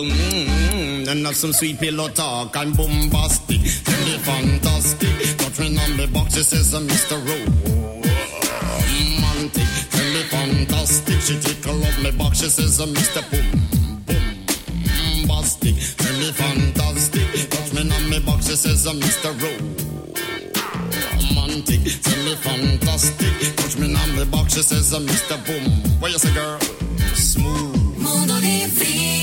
And have some sweet pillow talk and bombastic. Tell me fantastic. Touch me on the box, she says Mr. Romantic. Tell me fantastic. She tickle up my box, she says Mr. Bombastic. Tell me fantastic. Touch me on my box, she says Mr. Romantic. Tell me fantastic. Touch me on my box, she says Mr. Boom. What you say, girl? Smooth. Mondo Livri.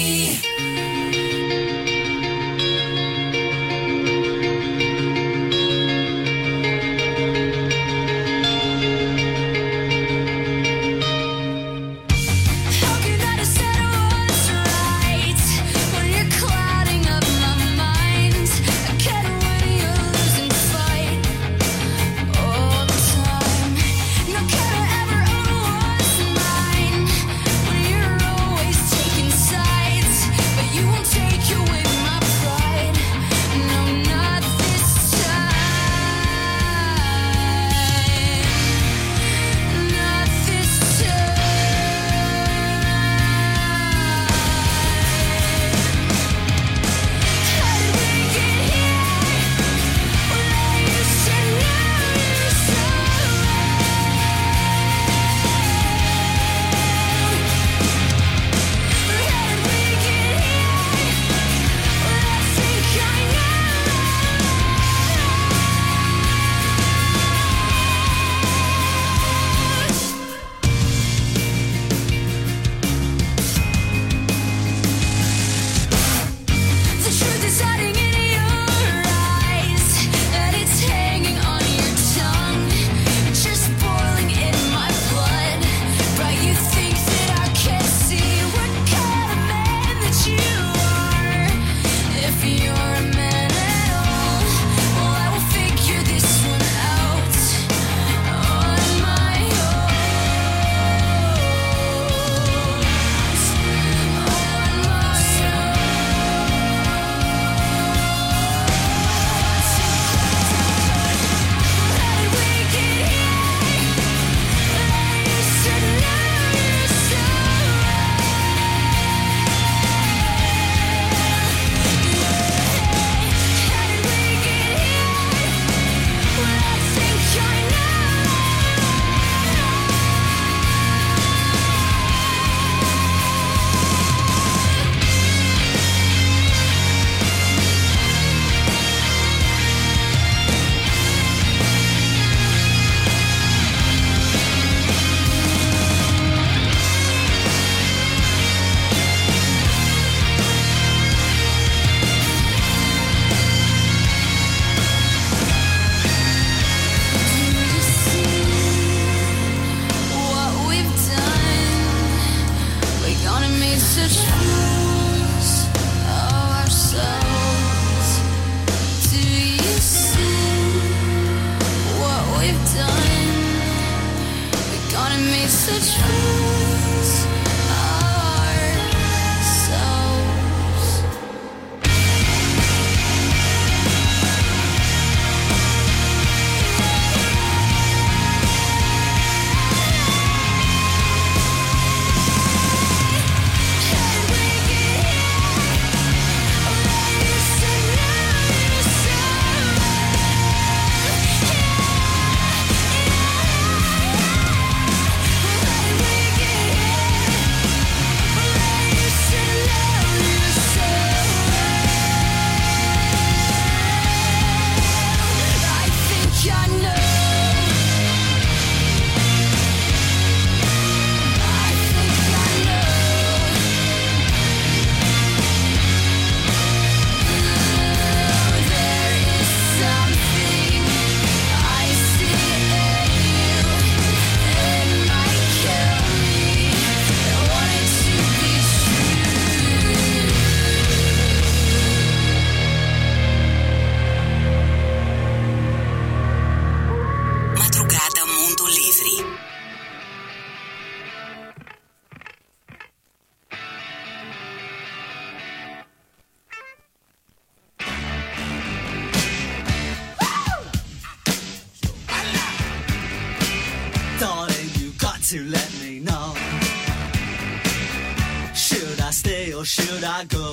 To let me know, should I stay or should I go?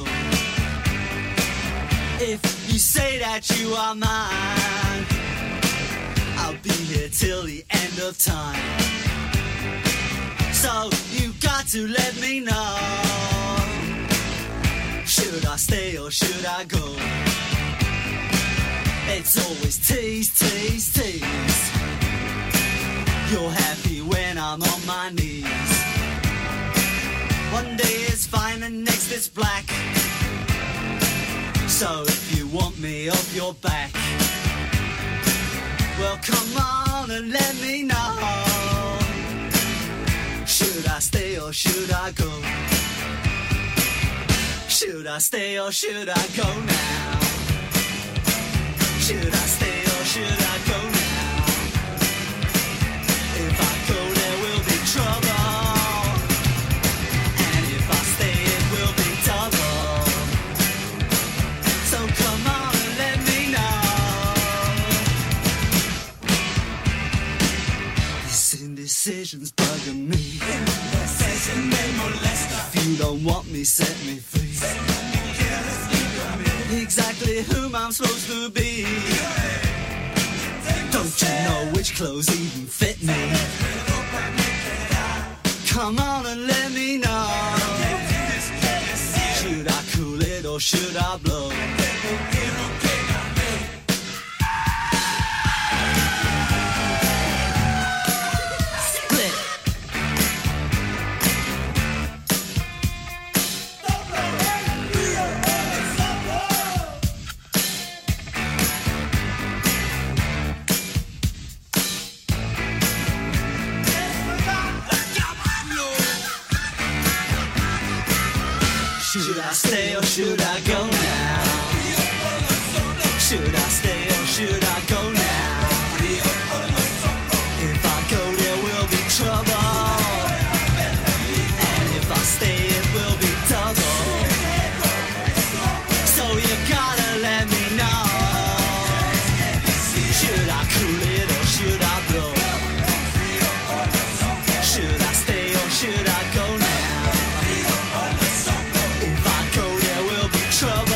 If you say that you are mine, I'll be here till the end of time. So you got to let me know, should I stay or should I go? It's always tease, tease, tease. You're happy when I'm on my knees. One day it's fine and next it's black. So if you want me off your back, well come on and let me know, should I stay or should I go? Should I stay or should I go now? Should I stay or should I go now? If I go there will be trouble, and if I stay it will be double. So come on and let me know. This indecision's bugging me. If you don't want me, set me free. Exactly whom I'm supposed to be. Don't you know which clothes even fit me? Come on and let me know, should I cool it or should I blow? Should I stay or should I go now? Should I stay or should I go now? If I go there will be trouble, and if I stay it will be double. So you gotta let me know, should I cool it or should I blow? Should I stay or should I go now? If I go there will be trouble.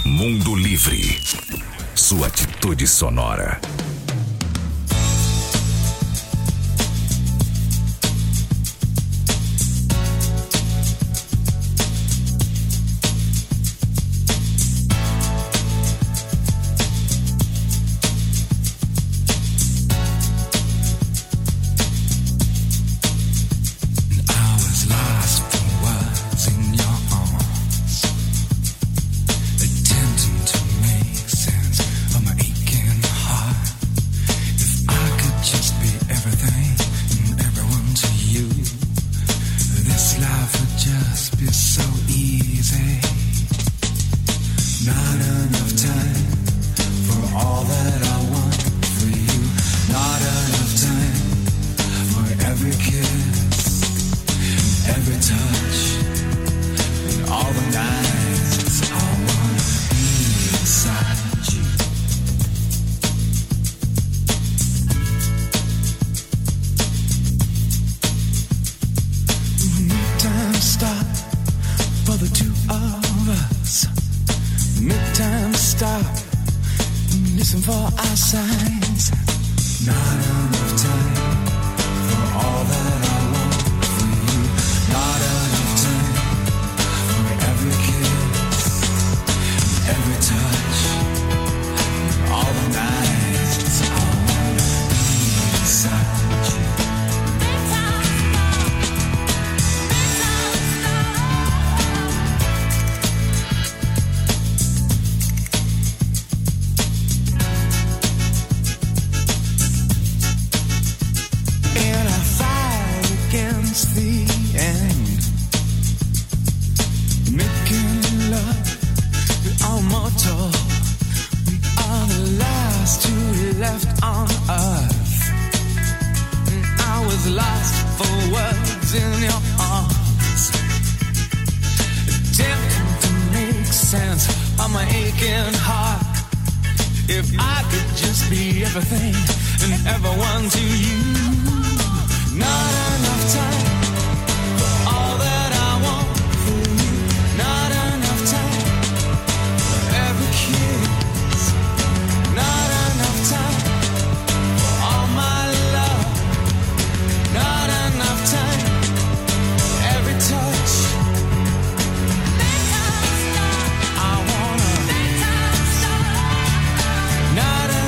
Mundo Livre. Sua atitude sonora.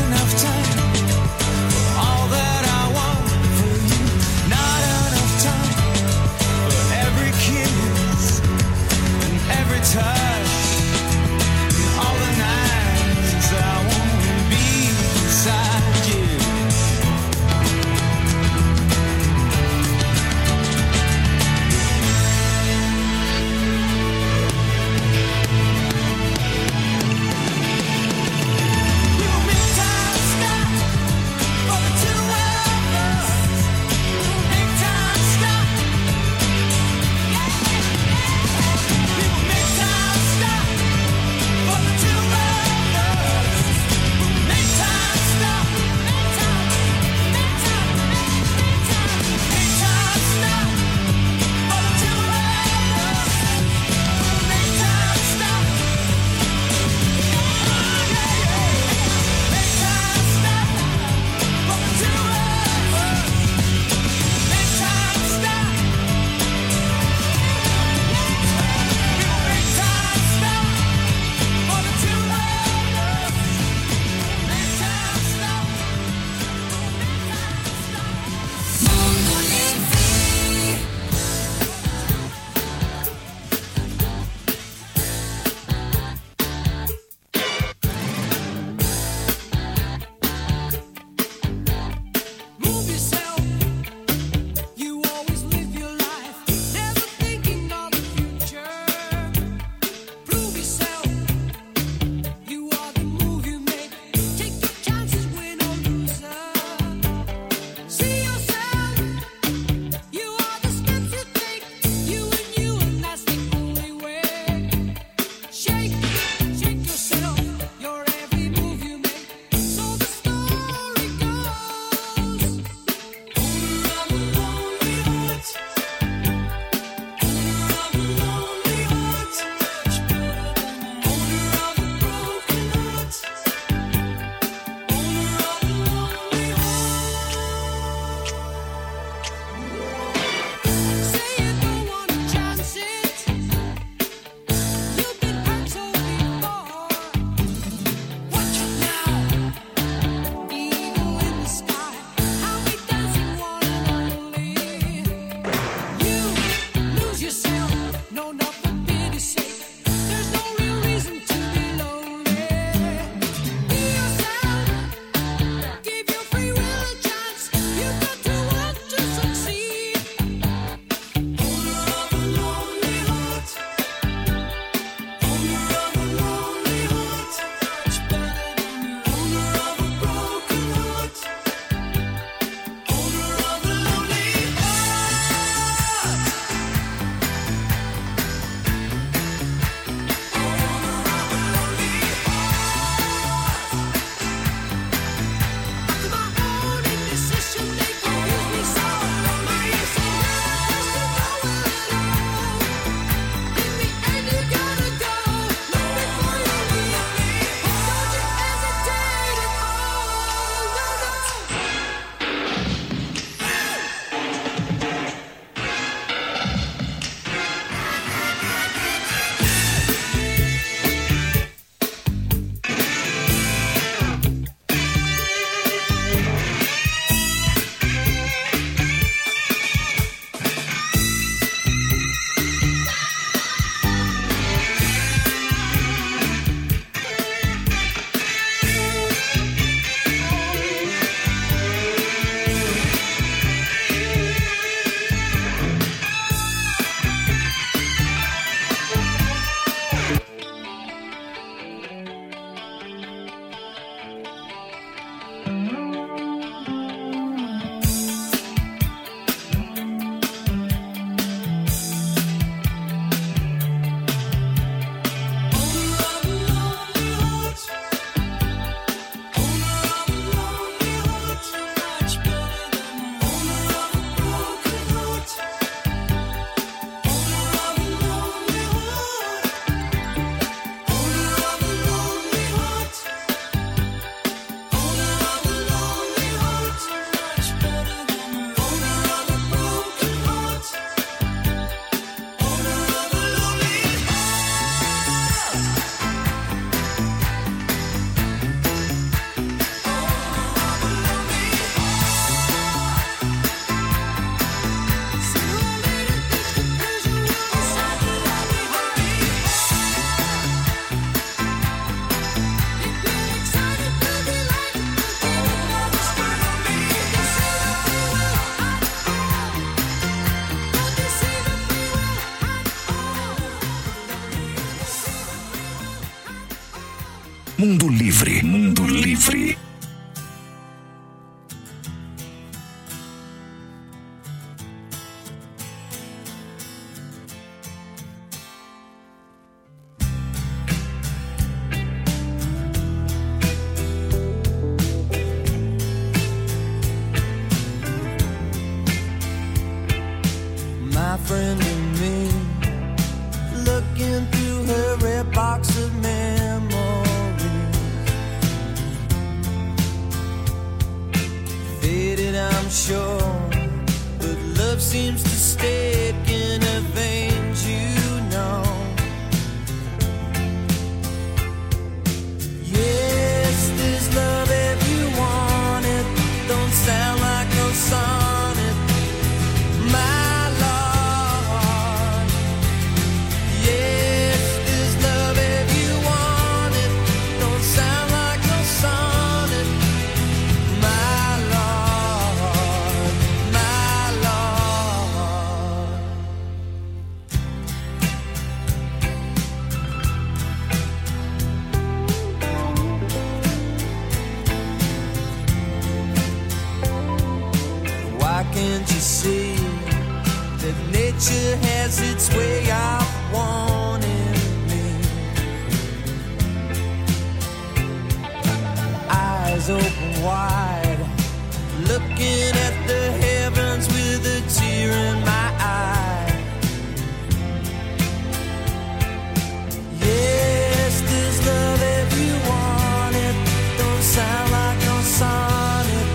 All that I want for you, not enough time. Mundo Livre. Mundo Livre. My friend and me, looking through her red box of memories. Faded, I'm sure, but love seems to stick in her veins, you know. Yes, there's love if you want it. Don't sound like no sonnet. My can't you see that nature has its way of wanting me? Eyes open wide, looking at the heavens with a tear in my eye. Yes, there's love if you want it. Don't sound like no sonnet.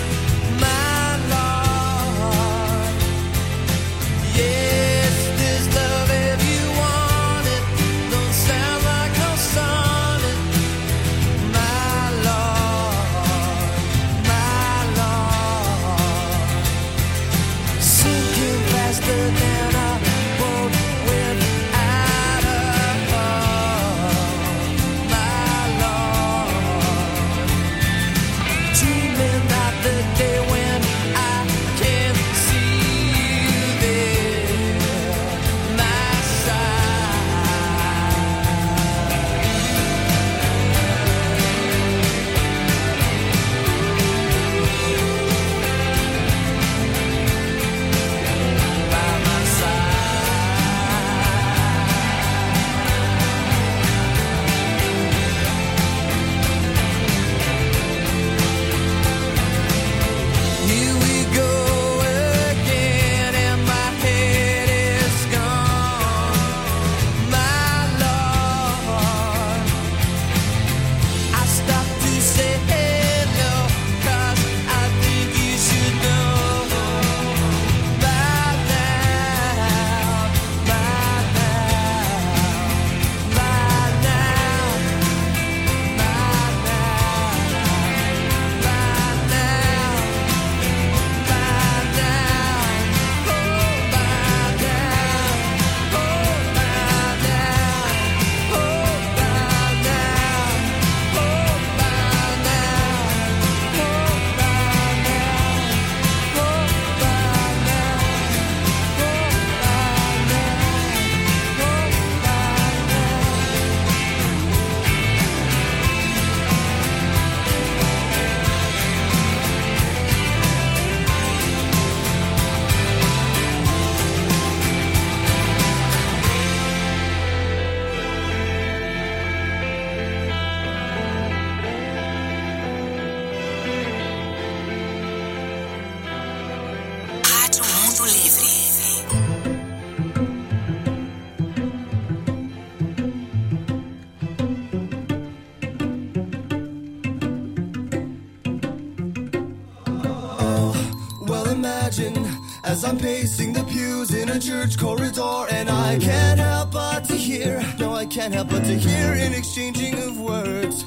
As I'm pacing the pews in a church corridor, and I can't help but to hear, no, I can't help but to hear an exchanging of words.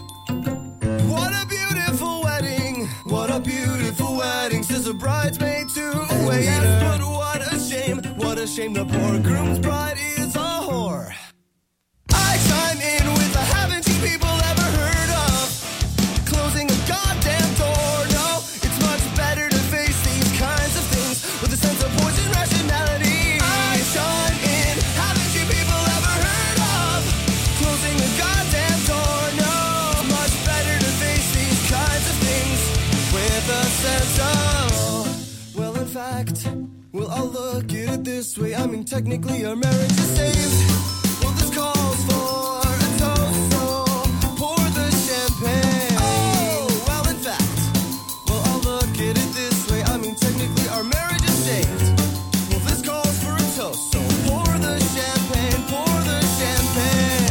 What a beautiful wedding, what a beautiful wedding, says a bridesmaid to a waiter. Yes, but what a shame, the poor groom's bride is a whore. I chime in with a haven't you people ever heard of closing a goddamn door? No, it's much better to face these kinds of things with a sense of poison rationality. I chime in, haven't you people ever heard of closing a goddamn door? No, it's fact, well, I'll look at it this way. I mean, technically, our marriage is saved. Well, this calls for a toast, so pour the champagne. Oh, well, in fact, well, I'll look at it this way. I mean, technically, our marriage is saved. Well, this calls for a toast, so pour the champagne, pour the champagne.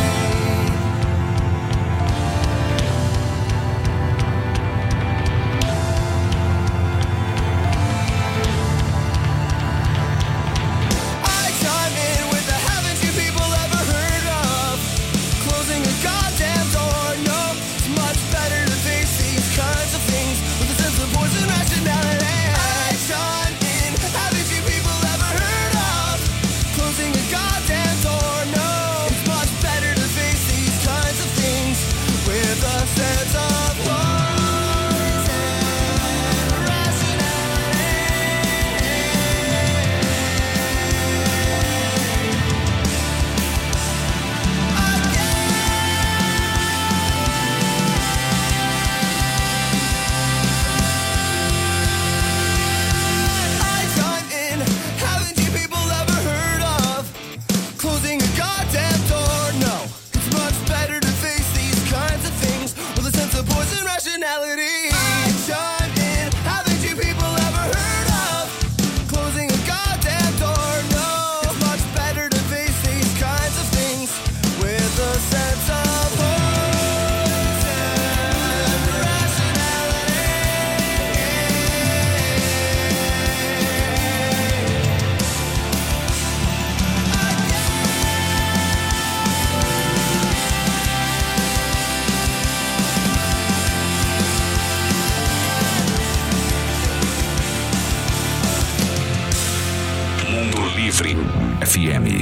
FM.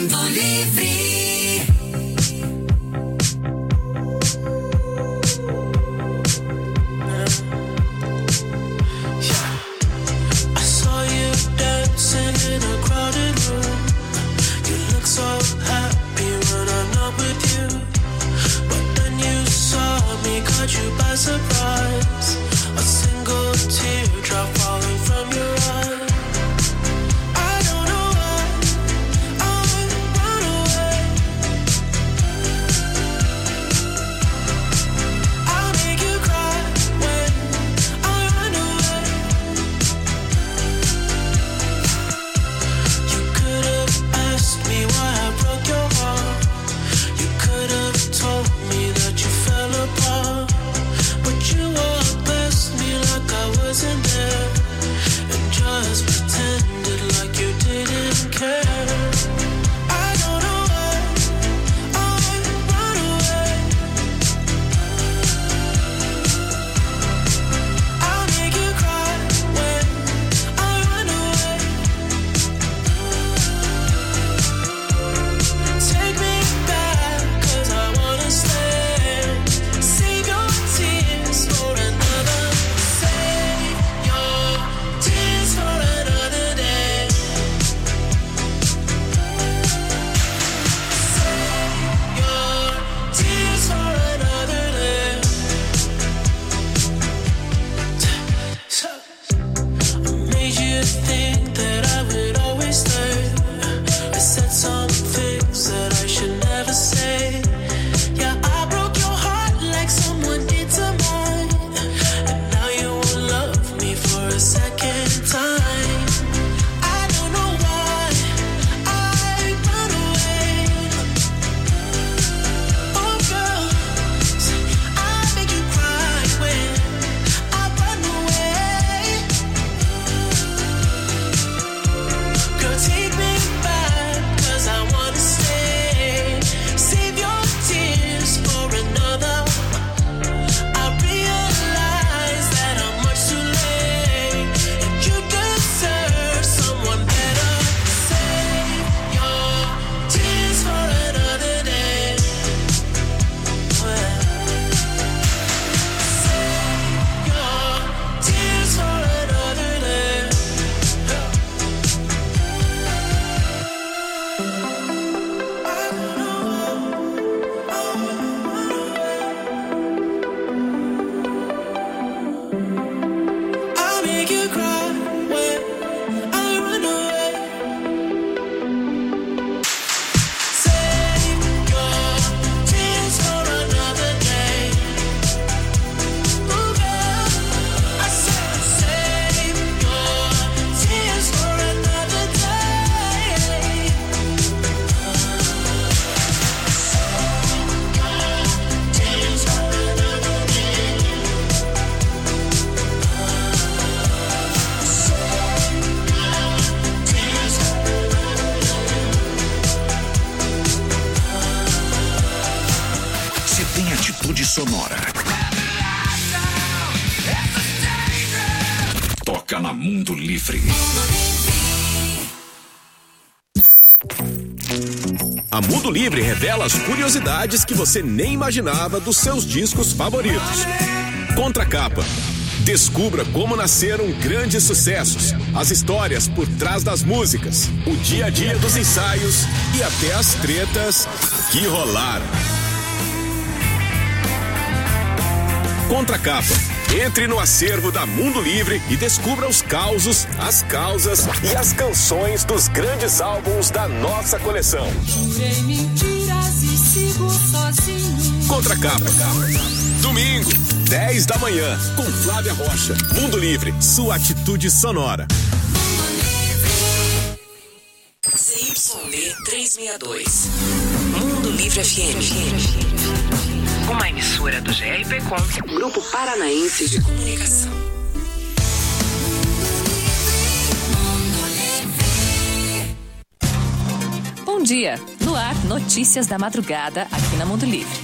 Mundo Livre. Surprise, a single teardrop falling from your eye. I don't know why I run away. I'll make you cry when I run away. You could have asked me why I broke your heart. You could have told me that you fell apart. You walked past me like I wasn't there, and just pretended like you didn't care. I don't know why I run away. I'll make you cry when I run away. Take me back, 'cause I wanna stay. Save your tears for another. Save your tears for another day. Save your tears for another day. I made you think that I would always stay. I said some things that I should never say. Yeah, I broke your heart like someone did to mine, and now you won't love me for a second time. I don't know why I run away. Oh girl, I make you cry when I run away. Girl, take me back, 'cause I wanna stay. Save your tears for another. I realize that I'm much too late, and you deserve someone better. Save your tears for another day. Save your tears for another day. I'll make you cry when I run away. Save your tears for another day. Oh girl, I said save your tears for another day. Tears for another day. Se tem atitude sonora, toca na Mundo Livre. A Mundo Livre revela as curiosidades que você nem imaginava dos seus discos favoritos. Contracapa. Descubra como nasceram grandes sucessos, as histórias por trás das músicas, o dia a dia dos ensaios e até as tretas que rolaram. Contracapa. Entre no acervo da Mundo Livre e descubra os causos, as causas e as canções dos grandes álbuns da nossa coleção. Jurei mentiras e sigo sozinho. Contracapa. Domingo, 10 da manhã, com Flávia Rocha. Mundo Livre, sua atitude sonora. CYD 362. Mundo Livre FM. Uma emissora do GRPcom, Grupo Paranaense de Comunicação. Bom dia. No ar, notícias da madrugada aqui na Mundo Livre.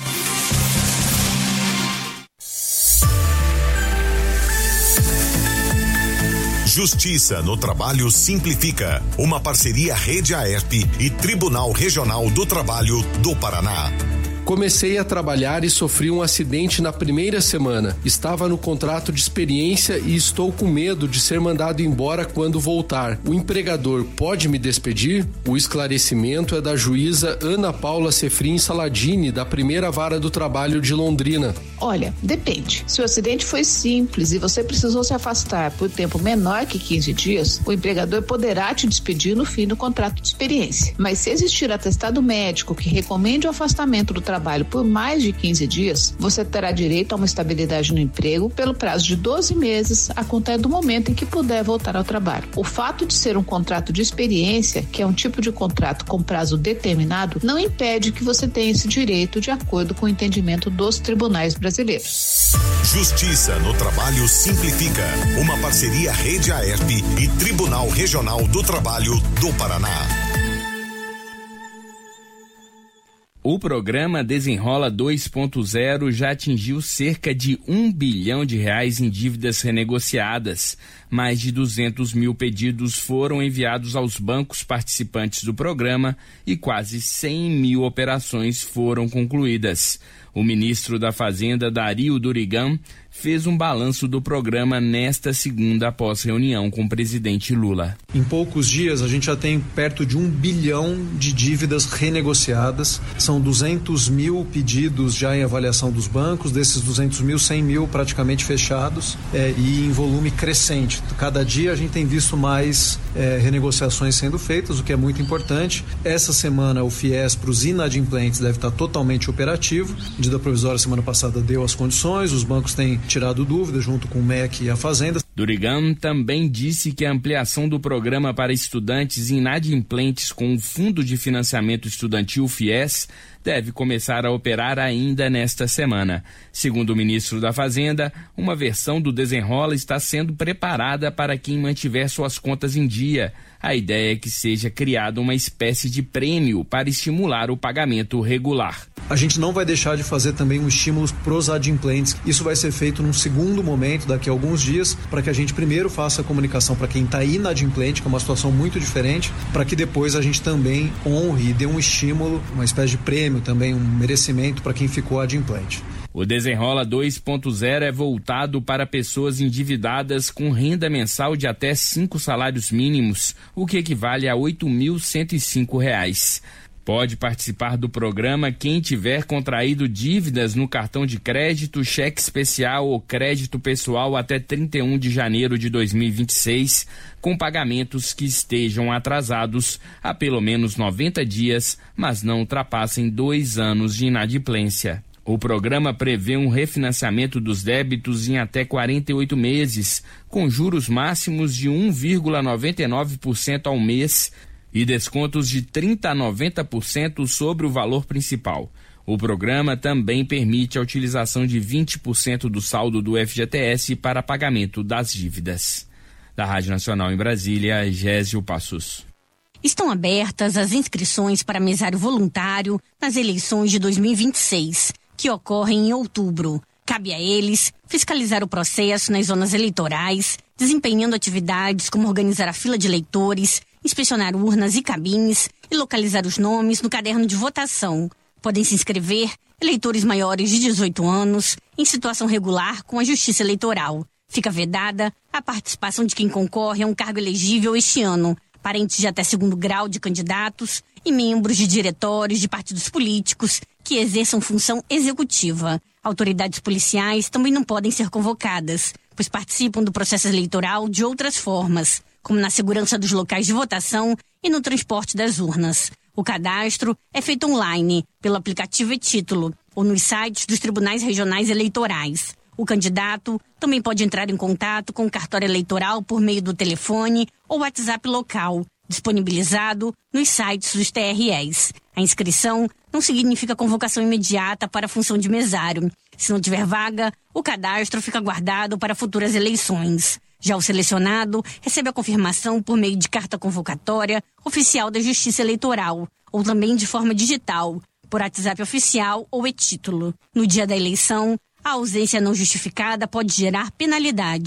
Justiça no Trabalho Simplifica. Uma parceria Rede Aerp e Tribunal Regional do Trabalho do Paraná. Comecei a trabalhar e sofri um acidente na primeira semana. Estava no contrato de experiência e estou com medo de ser mandado embora quando voltar. O empregador pode me despedir? O esclarecimento é da juíza Ana Paula Sefrin Saladini, da Primeira Vara do Trabalho de Londrina. Olha, depende. Se o acidente foi simples e você precisou se afastar por tempo menor que 15 dias, o empregador poderá te despedir no fim do contrato de experiência. Mas se existir atestado médico que recomende o afastamento do trabalho por mais de 15 dias, você terá direito a uma estabilidade no emprego pelo prazo de 12 meses, a contar do momento em que puder voltar ao trabalho. O fato de ser um contrato de experiência, que é um tipo de contrato com prazo determinado, não impede que você tenha esse direito de acordo com o entendimento dos tribunais brasileiros. Justiça no Trabalho Simplifica. Uma parceria Rede Aerp e Tribunal Regional do Trabalho do Paraná. O programa Desenrola 2.0 já atingiu cerca de R$1 bilhão em dívidas renegociadas. Mais de 200 mil pedidos foram enviados aos bancos participantes do programa e quase 100 mil operações foram concluídas. O ministro da Fazenda, Dario Durigan, fez um balanço do programa nesta segunda após reunião com o presidente Lula. Em poucos dias, a gente já tem perto de 1 bilhão de dívidas renegociadas. São 200 mil pedidos já em avaliação dos bancos. Desses 200 mil, 100 mil praticamente fechados e em volume crescente. Cada dia a gente tem visto mais renegociações sendo feitas, o que é muito importante. Essa semana, o FIES para os inadimplentes deve estar totalmente operativo. A medida provisória semana passada deu as condições, os bancos têm tirado dúvidas junto com o MEC e a Fazenda. Durigan também disse que a ampliação do programa para estudantes inadimplentes com o Fundo de Financiamento Estudantil FIES deve começar a operar ainda nesta semana. Segundo o ministro da Fazenda, uma versão do Desenrola está sendo preparada para quem mantiver suas contas em dia. A ideia é que seja criada uma espécie de prêmio para estimular o pagamento regular. A gente não vai deixar de fazer também um estímulo para os adimplentes. Isso vai ser feito num segundo momento, daqui a alguns dias, para que a gente primeiro faça a comunicação para quem está inadimplente, que é uma situação muito diferente, para que depois a gente também honre e dê um estímulo, uma espécie de prêmio também, um merecimento para quem ficou adimplente. O Desenrola 2.0 é voltado para pessoas endividadas com renda mensal de até 5 salários mínimos, o que equivale a R$ 8.105. Pode participar do programa quem tiver contraído dívidas no cartão de crédito, cheque especial ou crédito pessoal até 31 de janeiro de 2026, com pagamentos que estejam atrasados há pelo menos 90 dias, mas não ultrapassem 2 anos de inadimplência. O programa prevê um refinanciamento dos débitos em até 48 meses, com juros máximos de 1,99% ao mês e descontos de 30% a 90% sobre o valor principal. O programa também permite a utilização de 20% do saldo do FGTS para pagamento das dívidas. Da Rádio Nacional em Brasília, Gésio Passos. Estão abertas as inscrições para mesário voluntário nas eleições de 2026. Que ocorrem em outubro. Cabe a eles fiscalizar o processo nas zonas eleitorais, desempenhando atividades como organizar a fila de eleitores, inspecionar urnas e cabines e localizar os nomes no caderno de votação. Podem se inscrever eleitores maiores de 18 anos em situação regular com a Justiça Eleitoral. Fica vedada a participação de quem concorre a um cargo elegível este ano, parentes de até 2º grau de candidatos e membros de diretórios de partidos políticos que exerçam função executiva. Autoridades policiais também não podem ser convocadas, pois participam do processo eleitoral de outras formas, como na segurança dos locais de votação e no transporte das urnas. O cadastro é feito online, pelo aplicativo e-Título, ou nos sites dos tribunais regionais eleitorais. O candidato também pode entrar em contato com o cartório eleitoral por meio do telefone ou WhatsApp local, disponibilizado nos sites dos TREs. A inscrição não significa convocação imediata para a função de mesário. Se não tiver vaga, o cadastro fica guardado para futuras eleições. Já o selecionado recebe a confirmação por meio de carta convocatória oficial da Justiça Eleitoral, ou também de forma digital, por WhatsApp oficial ou e-Título. No dia da eleição, a ausência não justificada pode gerar penalidade.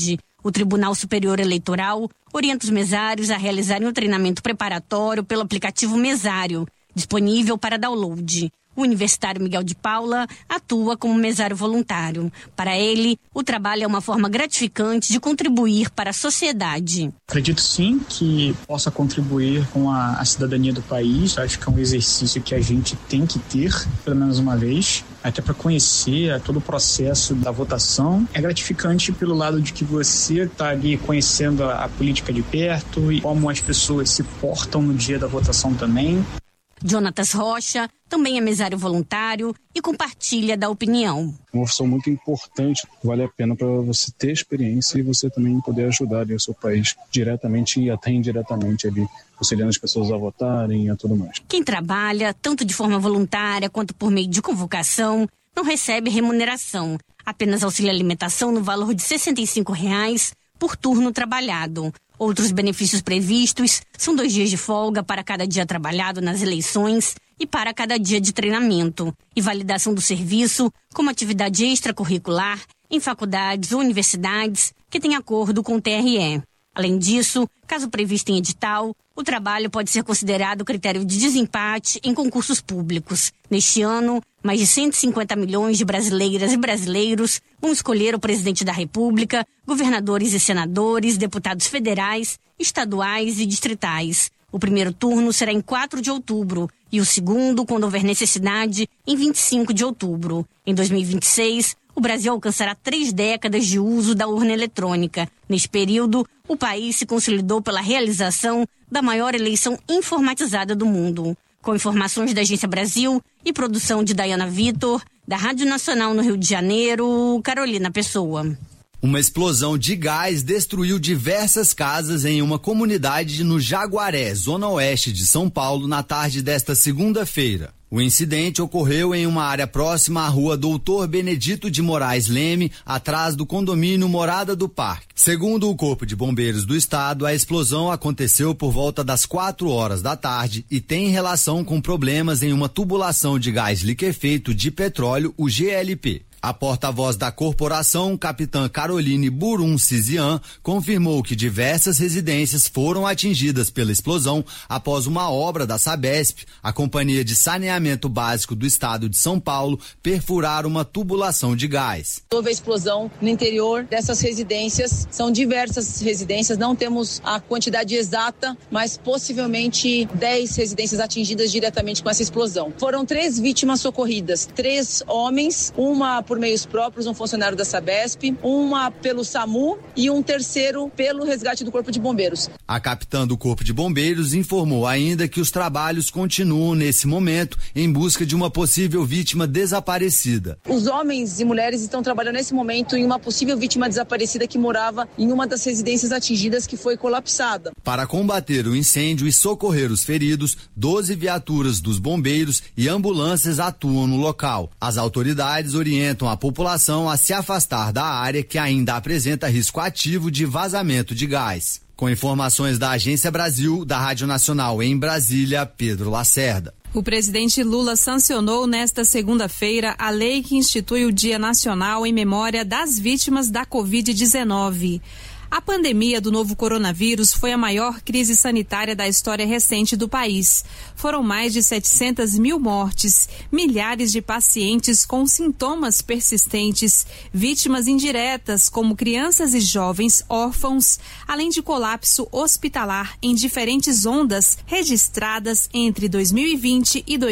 O Tribunal Superior Eleitoral orienta os mesários a realizarem um treinamento preparatório pelo aplicativo Mesário, disponível para download. O universitário Miguel de Paula atua como mesário voluntário. Para ele, o trabalho é uma forma gratificante de contribuir para a sociedade. Acredito sim que possa contribuir com a cidadania do país. Acho que é um exercício que a gente tem que ter, pelo menos uma vez, até para conhecer todo o processo da votação. É gratificante pelo lado de que você está ali conhecendo a política de perto e como as pessoas se portam no dia da votação também. Jonatas Rocha também é mesário voluntário e compartilha da opinião. É uma função muito importante, vale a pena para você ter experiência e você também poder ajudar ali o seu país diretamente e até indiretamente ali, auxiliando as pessoas a votarem e a tudo mais. Quem trabalha, tanto de forma voluntária quanto por meio de convocação, não recebe remuneração, apenas auxílio alimentação no valor de R$ 65,00 por turno trabalhado. Outros benefícios previstos são 2 dias de folga para cada dia trabalhado nas eleições e para cada dia de treinamento, e validação do serviço como atividade extracurricular em faculdades ou universidades que têm acordo com o TRE. Além disso, caso previsto em edital, o trabalho pode ser considerado critério de desempate em concursos públicos. Neste ano, mais de 150 milhões de brasileiras e brasileiros vão escolher o presidente da República, governadores e senadores, deputados federais, estaduais e distritais. O primeiro turno será em 4 de outubro e o segundo, quando houver necessidade, em 25 de outubro. Em 2026, o Brasil alcançará 3 décadas de uso da urna eletrônica. Neste período, o país se consolidou pela realização da maior eleição informatizada do mundo. Com informações da Agência Brasil e produção de Dayana Vitor, da Rádio Nacional no Rio de Janeiro, Carolina Pessoa. Uma explosão de gás destruiu diversas casas em uma comunidade no Jaguaré, zona oeste de São Paulo, na tarde desta segunda-feira. O incidente ocorreu em uma área próxima à rua Doutor Benedito de Moraes Leme, atrás do condomínio Morada do Parque. Segundo o Corpo de Bombeiros do Estado, a explosão aconteceu por volta das 4 horas da tarde e tem relação com problemas em uma tubulação de gás liquefeito de petróleo, o GLP. A porta-voz da corporação, capitã Caroline Burum Cizian, confirmou que diversas residências foram atingidas pela explosão após uma obra da Sabesp, a Companhia de Saneamento Básico do Estado de São Paulo, perfurar uma tubulação de gás. Houve a explosão no interior dessas residências, são diversas residências, não temos a quantidade exata, mas possivelmente 10 residências atingidas diretamente com essa explosão. Foram 3 vítimas socorridas, 3 homens, uma por meios próprios, um funcionário da Sabesp, uma pelo SAMU e um terceiro pelo resgate do Corpo de Bombeiros. A capitã do Corpo de Bombeiros informou ainda que os trabalhos continuam nesse momento em busca de uma possível vítima desaparecida. Os homens e mulheres estão trabalhando nesse momento em uma possível vítima desaparecida que morava em uma das residências atingidas que foi colapsada. Para combater o incêndio e socorrer os feridos, 12 viaturas dos bombeiros e ambulâncias atuam no local. As autoridades orientam a população a se afastar da área que ainda apresenta risco ativo de vazamento de gás. Com informações da Agência Brasil, da Rádio Nacional em Brasília, Pedro Lacerda. O presidente Lula sancionou nesta segunda-feira a lei que institui o Dia Nacional em memória das vítimas da Covid-19. A pandemia do novo coronavírus foi a maior crise sanitária da história recente do país. Foram mais de 700 mil mortes, milhares de pacientes com sintomas persistentes, vítimas indiretas como crianças e jovens órfãos, além de colapso hospitalar em diferentes ondas registradas entre 2020 e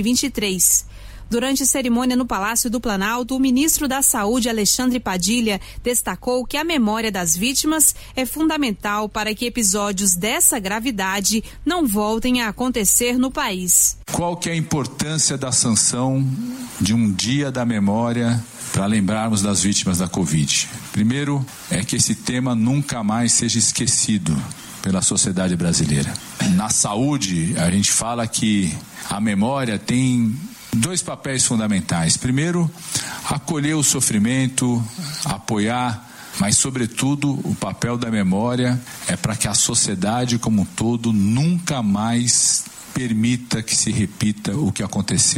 2023. Durante cerimônia no Palácio do Planalto, o ministro da Saúde, Alexandre Padilha, destacou que a memória das vítimas é fundamental para que episódios dessa gravidade não voltem a acontecer no país. Qual que é a importância da sanção de um dia da memória para lembrarmos das vítimas da Covid? Primeiro, é que esse tema nunca mais seja esquecido pela sociedade brasileira. Na saúde, a gente fala que a memória tem 2 papéis fundamentais. Primeiro, acolher o sofrimento, apoiar, mas, sobretudo, o papel da memória é para que a sociedade como um todo nunca mais permita que se repita o que aconteceu.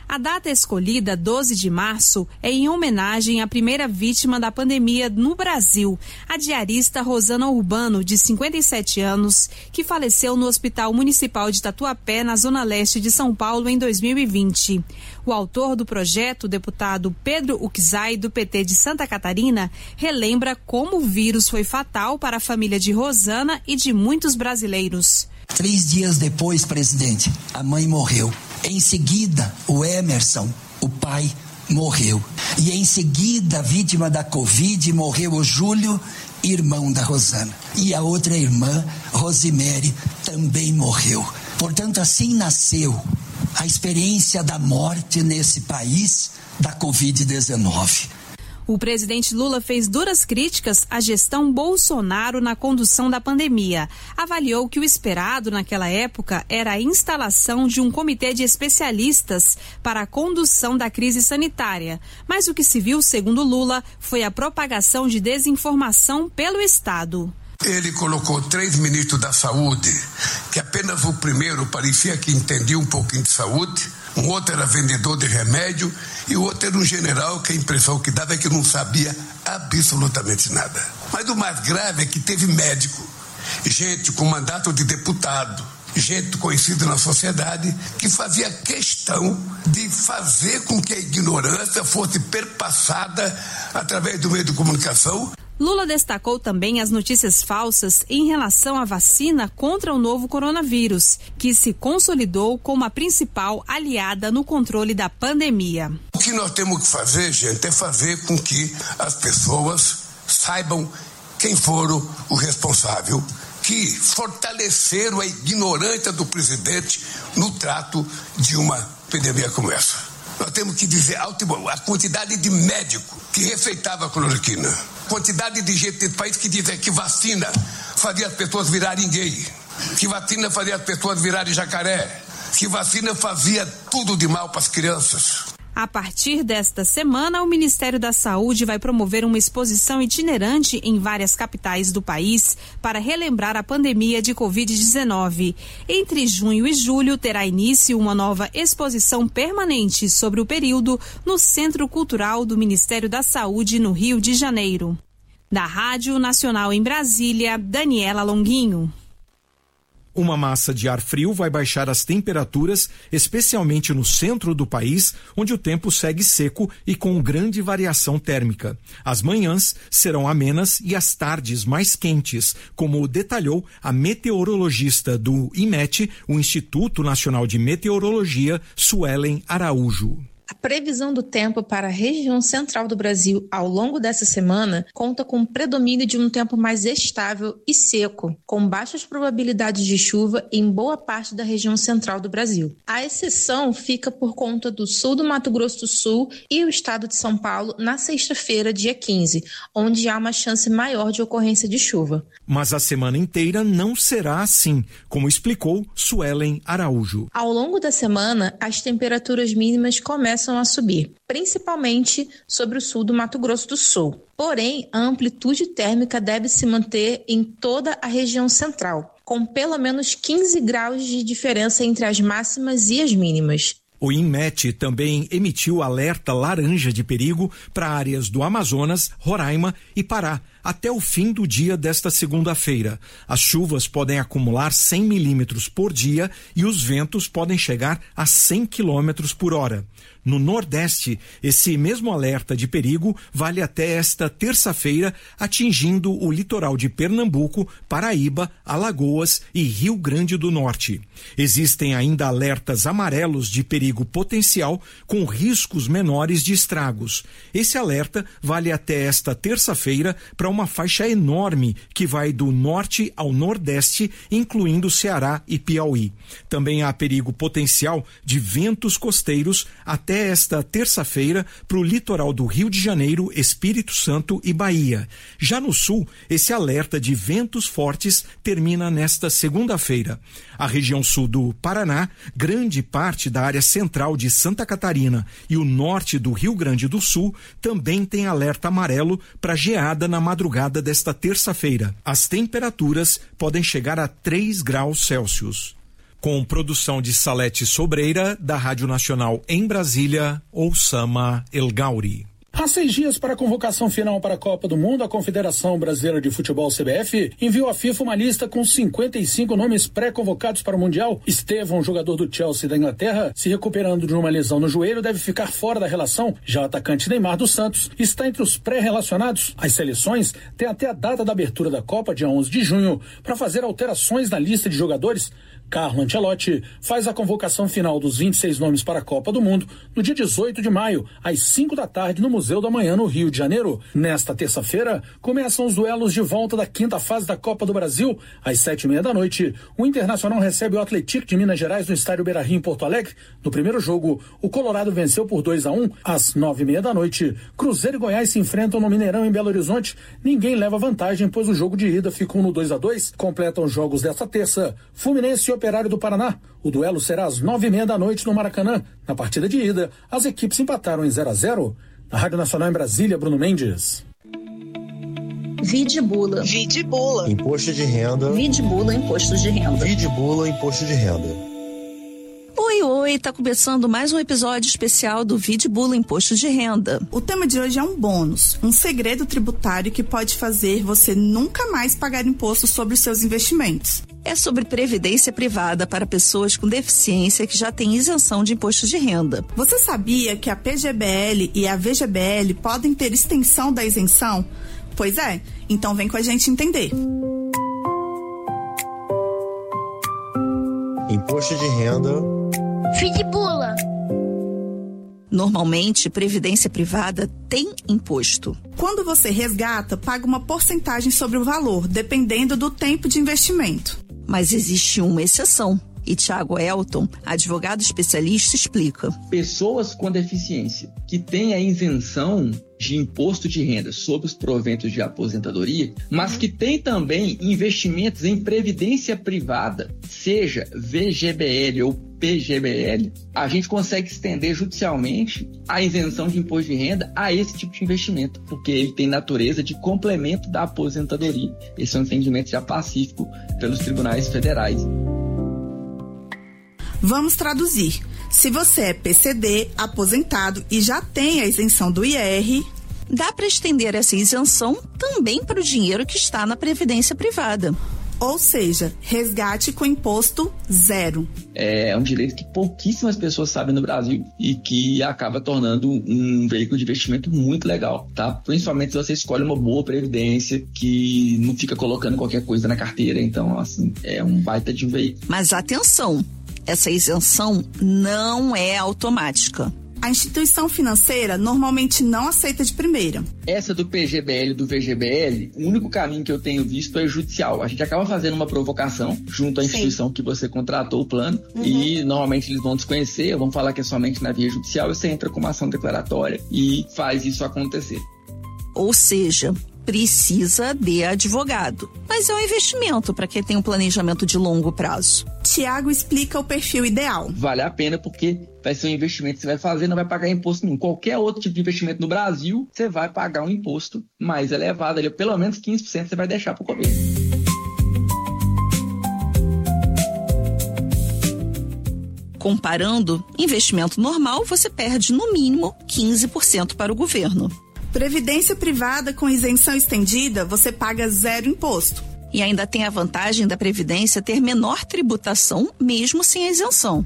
A data escolhida, 12 de março, é em homenagem à primeira vítima da pandemia no Brasil, a diarista Rosana Urbano, de 57 anos, que faleceu no Hospital Municipal de Tatuapé, na Zona Leste de São Paulo, em 2020. O autor do projeto, o deputado Pedro Uczai, do PT de Santa Catarina, relembra como o vírus foi fatal para a família de Rosana e de muitos brasileiros. 3 dias depois, presidente, a mãe morreu. Em seguida, o Emerson, o pai, morreu. E em seguida, vítima da Covid, morreu o Júlio, irmão da Rosana. E a outra irmã, Rosimere, também morreu. Portanto, assim nasceu a experiência da morte nesse país da Covid-19. O presidente Lula fez duras críticas à gestão Bolsonaro na condução da pandemia. Avaliou que o esperado naquela época era a instalação de um comitê de especialistas para a condução da crise sanitária. Mas o que se viu, segundo Lula, foi a propagação de desinformação pelo Estado. Ele colocou 3 ministros da saúde, que apenas o primeiro parecia que entendia um pouquinho de saúde, um outro era vendedor de remédio e o outro era um general que a impressão que dava é que não sabia absolutamente nada. Mas o mais grave é que teve médico, gente com mandato de deputado, gente conhecida na sociedade, que fazia questão de fazer com que a ignorância fosse perpassada através do meio de comunicação. Lula destacou também as notícias falsas em relação à vacina contra o novo coronavírus, que se consolidou como a principal aliada no controle da pandemia. O que nós temos que fazer, gente, é fazer com que as pessoas saibam quem foram o responsável, que fortaleceram a ignorância do presidente no trato de uma pandemia como essa. Nós temos que dizer a quantidade de médico que receitava a cloroquina, quantidade de gente desse país que dizia que vacina fazia as pessoas virarem gay, que vacina fazia as pessoas virarem jacaré, que vacina fazia tudo de mal para as crianças. A partir desta semana, o Ministério da Saúde vai promover uma exposição itinerante em várias capitais do país para relembrar a pandemia de Covid-19. Entre junho e julho, terá início uma nova exposição permanente sobre o período no Centro Cultural do Ministério da Saúde, no Rio de Janeiro. Da Rádio Nacional em Brasília, Daniela Longuinho. Uma massa de ar frio vai baixar as temperaturas, especialmente no centro do país, onde o tempo segue seco e com grande variação térmica. As manhãs serão amenas e as tardes mais quentes, como detalhou a meteorologista do IMET, o Instituto Nacional de Meteorologia, Suelen Araújo. A previsão do tempo para a região central do Brasil ao longo dessa semana conta com o predomínio de um tempo mais estável e seco, com baixas probabilidades de chuva em boa parte da região central do Brasil. A exceção fica por conta do sul do Mato Grosso do Sul e o estado de São Paulo na sexta-feira, dia 15, onde há uma chance maior de ocorrência de chuva. Mas a semana inteira não será assim, como explicou Suelen Araújo. Ao longo da semana, as temperaturas mínimas começam a subir, principalmente sobre o sul do Mato Grosso do Sul. Porém, a amplitude térmica deve se manter em toda a região central, com pelo menos 15 graus de diferença entre as máximas e as mínimas. O INMET também emitiu alerta laranja de perigo para áreas do Amazonas, Roraima e Pará, até o fim do dia desta segunda-feira. As chuvas podem acumular 100 milímetros por dia e os ventos podem chegar a 100 quilômetros por hora. No Nordeste, esse mesmo alerta de perigo vale até esta terça-feira, atingindo o litoral de Pernambuco, Paraíba, Alagoas e Rio Grande do Norte. Existem ainda alertas amarelos de perigo potencial com riscos menores de estragos. Esse alerta vale até esta terça-feira para uma faixa enorme que vai do norte ao nordeste, incluindo Ceará e Piauí. Também há perigo potencial de ventos costeiros até esta terça-feira para o litoral do Rio de Janeiro, Espírito Santo e Bahia. Já no sul, esse alerta de ventos fortes termina nesta segunda-feira. A região sul do Paraná, grande parte da área central de Santa Catarina e o norte do Rio Grande do Sul também tem alerta amarelo para geada na madrugada desta terça-feira. As temperaturas podem chegar a 3 graus Celsius. Com produção de Salete Sobreira, da Rádio Nacional em Brasília, Oussama El Gauri. Há 6 dias para a convocação final para a Copa do Mundo, a Confederação Brasileira de Futebol, CBF, enviou à FIFA uma lista com 55 nomes pré-convocados para o Mundial. Estevão, jogador do Chelsea da Inglaterra, se recuperando de uma lesão no joelho, deve ficar fora da relação. Já o atacante Neymar dos Santos está entre os pré-relacionados. As seleções têm até a data da abertura da Copa, dia 11 de junho, para fazer alterações na lista de jogadores. Carlo Ancelotti faz a convocação final dos 26 nomes para a Copa do Mundo no dia 18 de maio, às 5 da tarde, no Museu da Manhã, no Rio de Janeiro. Nesta terça-feira, começam os duelos de volta da 5ª fase da Copa do Brasil. Às 7h30 da noite, o Internacional recebe o Atlético de Minas Gerais no estádio Beira-Rio, em Porto Alegre. No primeiro jogo, o Colorado venceu por 2-1. Às 9h30 da noite, Cruzeiro e Goiás se enfrentam no Mineirão, em Belo Horizonte. Ninguém leva vantagem, pois o jogo de ida ficou no 2-2. Completam os jogos desta terça Fluminense e Operário do Paraná. O duelo será às 9h30 da noite no Maracanã. Na partida de ida, as equipes empataram em 0-0. Na Rádio Nacional em Brasília, Bruno Mendes. Vide bula. Vide bula. Imposto de renda. Vide bula, imposto de renda. Vide bula, imposto de renda. Oi, tá começando mais um episódio especial do Vide Bula Imposto de Renda. O tema de hoje é um bônus, um segredo tributário que pode fazer você nunca mais pagar imposto sobre os seus investimentos. É sobre previdência privada para pessoas com deficiência que já têm isenção de imposto de renda. Você sabia que a PGBL e a VGBL podem ter extensão da isenção? Pois é, então vem com a gente entender. Imposto de renda. Vide bula. Normalmente, previdência privada tem imposto. Quando você resgata, paga uma porcentagem sobre o valor, dependendo do tempo de investimento. Mas existe uma exceção. E Thiago Elton, advogado especialista, explica. Pessoas com deficiência que têm a isenção de imposto de renda sobre os proventos de aposentadoria, mas que têm também investimentos em previdência privada, seja VGBL ou PGBL, a gente consegue estender judicialmente a isenção de imposto de renda a esse tipo de investimento, porque ele tem natureza de complemento da aposentadoria. Esse é um entendimento já pacífico pelos tribunais federais. Vamos traduzir. Se você é PCD, aposentado e já tem a isenção do IR, dá para estender essa isenção também para o dinheiro que está na previdência privada. Ou seja, resgate com imposto zero. É um direito que pouquíssimas pessoas sabem no Brasil e que acaba tornando um veículo de investimento muito legal, tá? Principalmente se você escolhe uma boa previdência que não fica colocando qualquer coisa na carteira. Então, assim, é um baita de um veículo. Mas atenção, essa isenção não é automática. A instituição financeira normalmente não aceita de primeira. Essa do PGBL e do VGBL, o único caminho que eu tenho visto é judicial. A gente acaba fazendo uma provocação junto à instituição que você contratou o plano e normalmente eles vão desconhecer, vão falar que é somente na via judicial e você entra com uma ação declaratória e faz isso acontecer. Ou seja, precisa de advogado. Mas é um investimento para quem tem um planejamento de longo prazo. Tiago explica o perfil ideal. Vale a pena porque vai ser um investimento que você vai fazer, não vai pagar imposto nenhum. Qualquer outro tipo de investimento no Brasil, você vai pagar um imposto mais elevado, ali, pelo menos 15% você vai deixar para o governo. Comparando, investimento normal, você perde no mínimo 15% para o governo. Previdência privada com isenção estendida, você paga zero imposto. E ainda tem a vantagem da Previdência ter menor tributação, mesmo sem a isenção.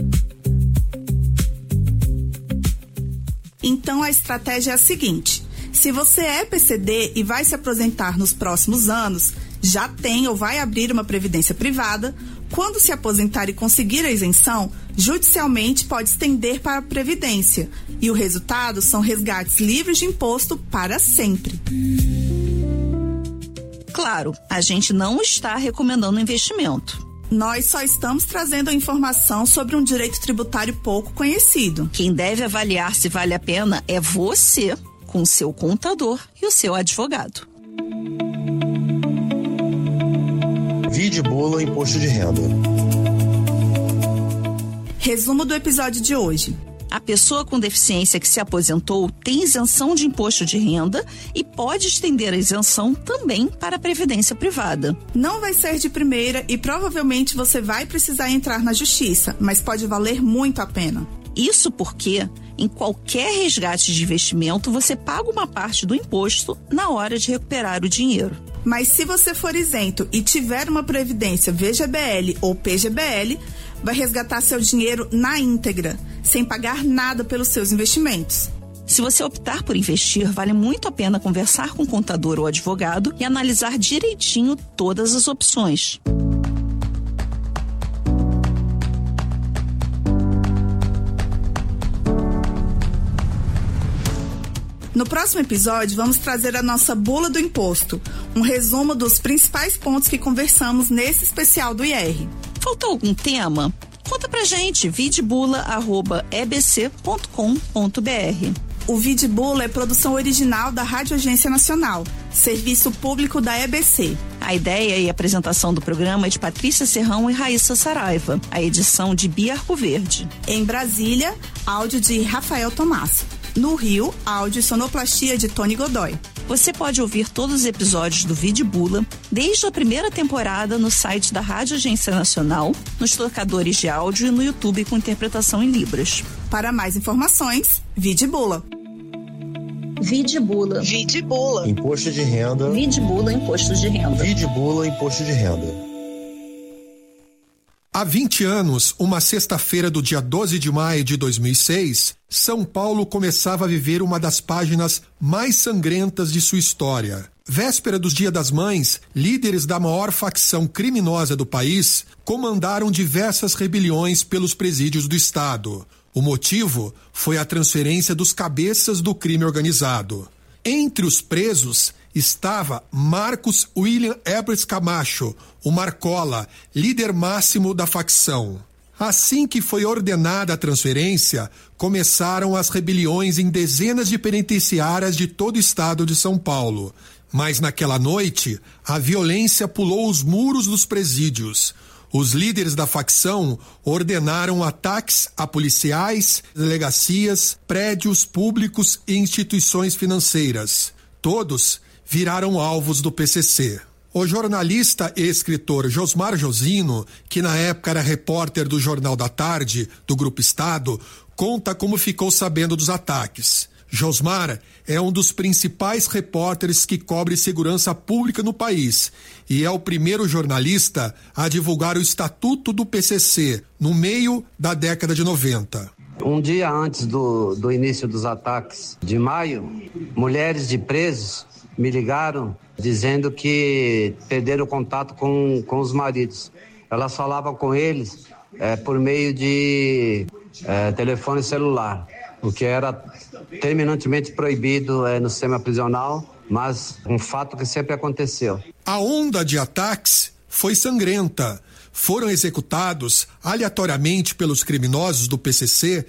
Então a estratégia é a seguinte: se você é PCD e vai se aposentar nos próximos anos, já tem ou vai abrir uma previdência privada, quando se aposentar e conseguir a isenção, judicialmente pode estender para a Previdência. E o resultado são resgates livres de imposto para sempre. Claro, a gente não está recomendando investimento. Nós só estamos trazendo a informação sobre um direito tributário pouco conhecido. Quem deve avaliar se vale a pena é você, com o seu contador e o seu advogado. Vide bula imposto de renda. Resumo do episódio de hoje. A pessoa com deficiência que se aposentou tem isenção de imposto de renda e pode estender a isenção também para a previdência privada. Não vai ser de primeira e provavelmente você vai precisar entrar na justiça, mas pode valer muito a pena. Isso porque, em qualquer resgate de investimento, você paga uma parte do imposto na hora de recuperar o dinheiro. Mas se você for isento e tiver uma previdência VGBL ou PGBL, vai resgatar seu dinheiro na íntegra, sem pagar nada pelos seus investimentos. Se você optar por investir, vale muito a pena conversar com o contador ou advogado e analisar direitinho todas as opções. No próximo episódio, vamos trazer a nossa bula do imposto, um resumo dos principais pontos que conversamos nesse especial do IR. Faltou algum tema? Conta pra gente, vidbula@ebc.com.br. O Vidbula é produção original da Rádio Agência Nacional, serviço público da EBC. A ideia e apresentação do programa é de Patrícia Serrão e Raíssa Saraiva. A edição de Bia Arcoverde. Em Brasília, áudio de Rafael Tomás. No Rio, áudio e sonoplastia de Tony Godoy. Você pode ouvir todos os episódios do Vidbula desde a primeira temporada no site da Rádio Agência Nacional, nos tocadores de áudio e no YouTube com interpretação em Libras. Para mais informações, Vidbula. Vidbula. Vidbula. Imposto de renda. Vidbula, imposto de renda. Vidbula, imposto de renda. Há 20 anos, uma sexta-feira do dia 12 de maio de 2006, São Paulo começava a viver uma das páginas mais sangrentas de sua história. Véspera do Dia das Mães, líderes da maior facção criminosa do país comandaram diversas rebeliões pelos presídios do Estado. O motivo foi a transferência dos cabeças do crime organizado. Entre os presos estava Marcos William Ebers Camacho, o Marcola, líder máximo da facção. Assim que foi ordenada a transferência, começaram as rebeliões em dezenas de penitenciárias de todo o estado de São Paulo. Mas naquela noite, a violência pulou os muros dos presídios. Os líderes da facção ordenaram ataques a policiais, delegacias, prédios públicos e instituições financeiras. Todos viraram alvos do PCC. O jornalista e escritor Josmar Josino, que na época era repórter do Jornal da Tarde, do Grupo Estado, conta como ficou sabendo dos ataques. Josmar é um dos principais repórteres que cobre segurança pública no país e é o primeiro jornalista a divulgar o Estatuto do PCC no meio da década de 90. Um dia antes do início dos ataques de maio, mulheres de presos me ligaram dizendo que perderam contato com os maridos. Elas falavam com eles por meio de telefone celular, o que era terminantemente proibido no sistema prisional, mas um fato que sempre aconteceu. A onda de ataques foi sangrenta. Foram executados aleatoriamente pelos criminosos do PCC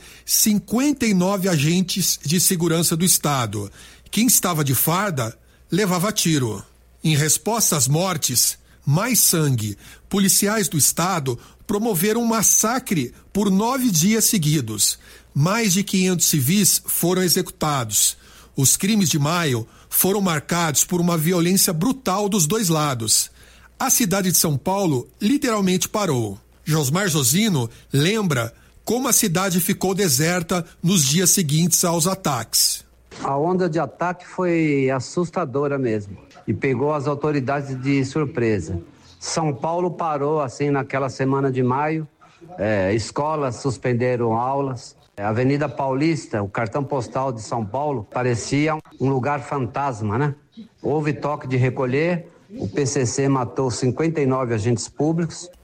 59 agentes de segurança do Estado. Quem estava de farda levava tiro. Em resposta às mortes, mais sangue. Policiais do Estado promoveram um massacre por 9 dias seguidos. Mais de 500 civis foram executados. Os crimes de maio foram marcados por uma violência brutal dos dois lados. A cidade de São Paulo literalmente parou. Josmar Josino lembra como a cidade ficou deserta nos dias seguintes aos ataques. A onda de ataque foi assustadora mesmo e pegou as autoridades de surpresa. São Paulo parou assim naquela semana de maio, escolas suspenderam aulas. A Avenida Paulista, o cartão postal de São Paulo, parecia um lugar fantasma, né? Houve toque de recolher, o PCC matou 59 agentes públicos